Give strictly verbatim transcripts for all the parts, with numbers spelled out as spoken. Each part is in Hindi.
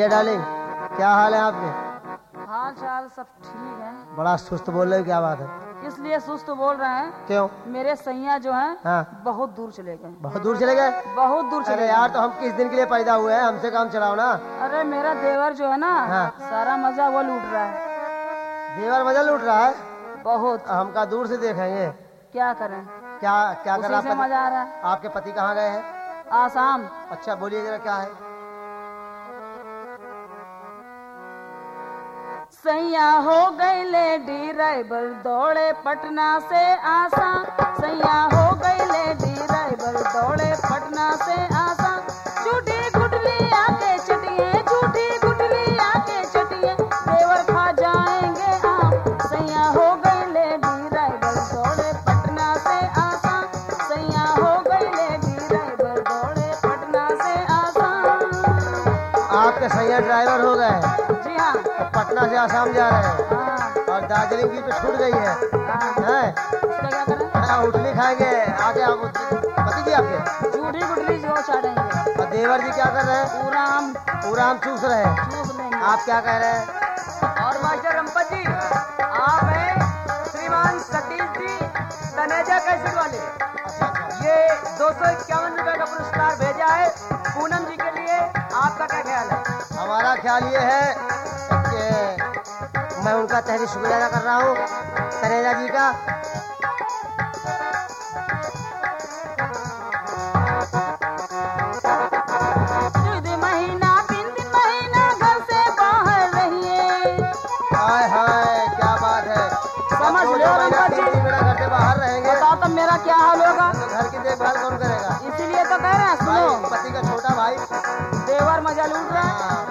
बढ़िया डार्लिंग, क्या हाल है आपके? हाल चाल सब ठीक है। बड़ा सुस्त बोल रहे हो, क्या बात है? इसलिए सुस्त बोल रहे हैं। क्यों? मेरे सैया जो हैं हाँ। बहुत दूर चले गए। बहुत दूर चले गए? बहुत दूर चले अरे गए। यार, तो हम किस दिन के लिए पैदा हुए हैं, हमसे काम चलाओ ना। अरे मेरा देवर जो है ना, हाँ। सारा मजा वो लूट रहा है। देवर मजा लूट रहा है? बहुत। हम का दूर से देखेंगे, क्या करें, क्या क्या कर उसी रहा से है? मजा आ रहा है। आपके पति कहाँ गए हैं? आसाम। अच्छा, बोलिए जरा क्या है? सैया हो गई लेडी ड्राइवर दौड़े पटना से आसाम। सैया हो गई लेडी ड्राइवर दौड़े पटना से आसाम। झूठी गुटली आके चटिए, झूठी गुटली आके चटिए, देवर खा जाएंगे आम। सैया हो गई लेडी ड्राइवर दौड़े पटना से आसाम। सैया हो गई लेडी ड्राइवर दौड़े पटना से आसाम। आपके सैया ड्राइवर हो गए? जी हाँ। तो पटना से आसाम जा रहे हैं। हाँ। और दार्जिलिंग की तो छूट गई है। हाँ। हैं? उसका क्या करें? हाँ, उठली खाएंगे आगे। आप पति जी आपके झूठी गुटली जो चाटेंगे। और देवर जी क्या कर रहे हैं? पूरा हम पूरा हम चूस रहे हैं। चूस लेंगे। आप क्या कह रहे हैं? और मास्टर रंपत जी, आप हैं श्रीमान सतीश जी तनेजा कैसेट वाले। ये दो सौ इक्यावन रुपए का पुरस्कार भेजा है पूनम जी के लिए, आपका क्या ख्याल है? हमारा ख्याल ये है कि मैं उनका तहरीर शुक्रिया अदा कर रहा हूँ, तनेजा जी का। महीना तीन दिन महीना घर से बाहर रहिए। हाय हाय, क्या बात है। समझ लो रंपत जी, मेरा घर से बाहर रहेंगे बताओ तब मेरा क्या हाल होगा। तो घर की देखभाल कौन करेगा? इसीलिए तो कह रहे हैं, भाई, सुनो। पति का छोटा भाई। देवर मजा लूट रहा है। हाँ।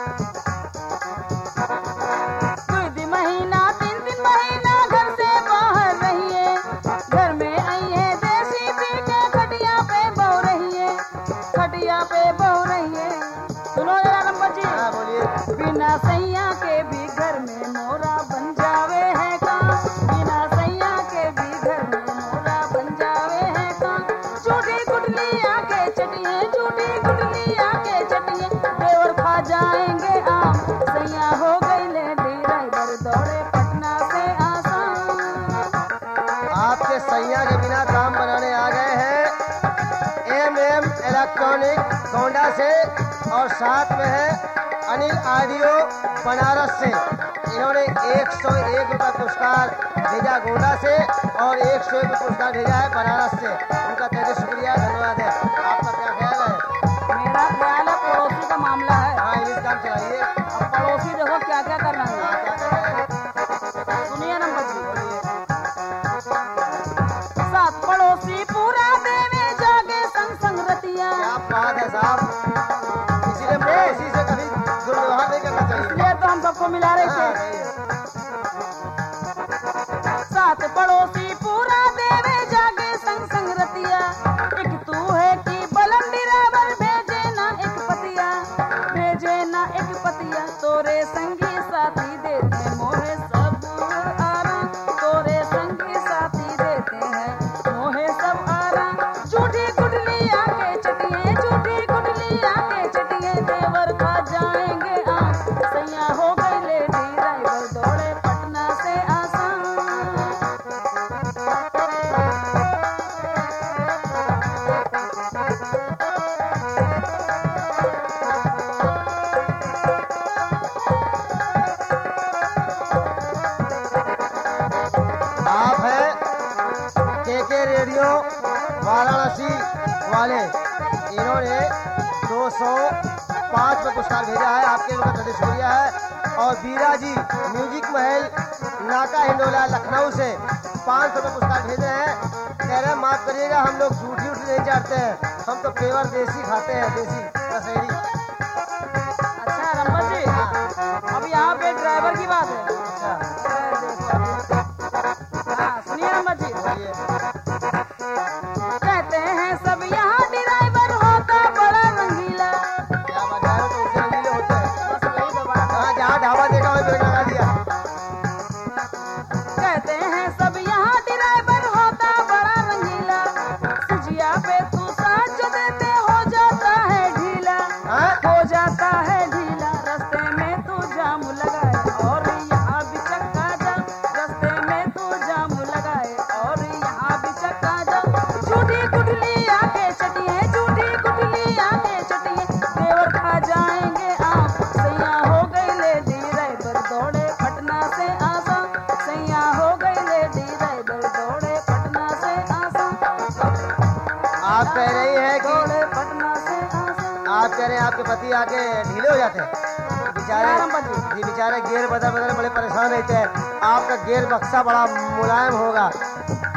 तीन महीना तीन दिन महीना घर से बाहर रहिए। घर में आई है देसी पी के खटिया पे बह रही है, खटिया पे बह रही है। सुनो जरा रंपत जी। हाँ, बोलिए। बिना सैया के भी घर में मोरा बन जावे है काम। बिना सैया के भी घर में मोरा बन जावे है काम। झूठी गुटली आके चटिए, झूठी गुटली आके चटिए, देवर खा जाएंगे आम। सैया हो गई लेडी ड्राइवर दौड़े पटना से आसाम। आपके सैया के बिना काम बनाने आ गए हैं एम एम इलेक्ट्रॉनिक गोंडा से, और साथ में है अनिल ऑडियो बनारस से। इन्होंने एक सौ एक रुपये पुरस्कार भेजा गोंडा से और एक सौ एक पुरस्कार भेजा है बनारस से। उनका तहे दिल शुक्रिया, धन्यवाद है। आपका क्या ख्याल है? मेरा ख्याल है पड़ोसी का मामला है। हाँ, इंग्लिश काम चलाइए। अब पड़ोसी देखो क्या क्या कर रहे हाँ, हैं। क्या कर रहे हैं? सुनिए नंबर जी। बोलिए। सात पड़ोसी पूरा देवे जागे संग संग रतिया। क्या बात है साहब, इसीलिए पड़ोसी से कभी दुर्व्यवहार नहीं करना चाहिए। इसलिए तो हम सबको मिला रहे हाँ, थे। सही है। सात पड़ोसी पूरा देवे जागे संग संग रतिया। एक तू है कि बलम ड्राइवर भेजे ना एक पतिया, भेजे ना एक पतिया। तोरे संगी साथी देते मोहे सब आराम, तोरे संगी साथी देते हैं मोहे सब आराम। झूठी गुटली आके चटिए, झूठी गुटली आके चटिए, देवर खा जाएंगे आम। सैया हो गई लेडी ड्राइवर दौड़े पटना से आसाम। आप हैं के के रेडियो वाराणसी वाले। इन्होंने दो सौ पाँच में पुरस्कार भेजा है, आपके उनका तहे दिल शुक्रिया है। और बीरा जी म्यूजिक महल नाका हिंडोला लखनऊ से पाँच सौ में पुरस्कार भेजे हैं। कह रहे हैं माफ करिएगा, हम लोग झूठी उठी नहीं चाटते हैं, हम तो केवल देसी खाते हैं, देसी कसेरी। अच्छा रंपत जी, अब यहाँ पे ड्राइवर की बात है। हाँ सुनिए रंपत जी। बोलिए। कहते हैं सब यहाँ ड्राइवर होता बड़ा रंगीला। क्या बात है, तो उनसे रंगीले होते हैं। बस वही तो बात है। हाँ, जहाँ ढाबा देखा वहीं ब्रेक लगा दिया। कहते हैं सब यहाँ ड्राइवर होता बड़ा रंगीला। सिजिया पे तू साथ जो देते हो जाता है ढीला। आप कह रहे हैं आपके पति आके ढीले हो जाते हैं बेचारे आराम पति। जी बेचारे गियर बदल बदल बड़े परेशान रहते हैं। आपका गियर बक्सा बड़ा मुलायम होगा।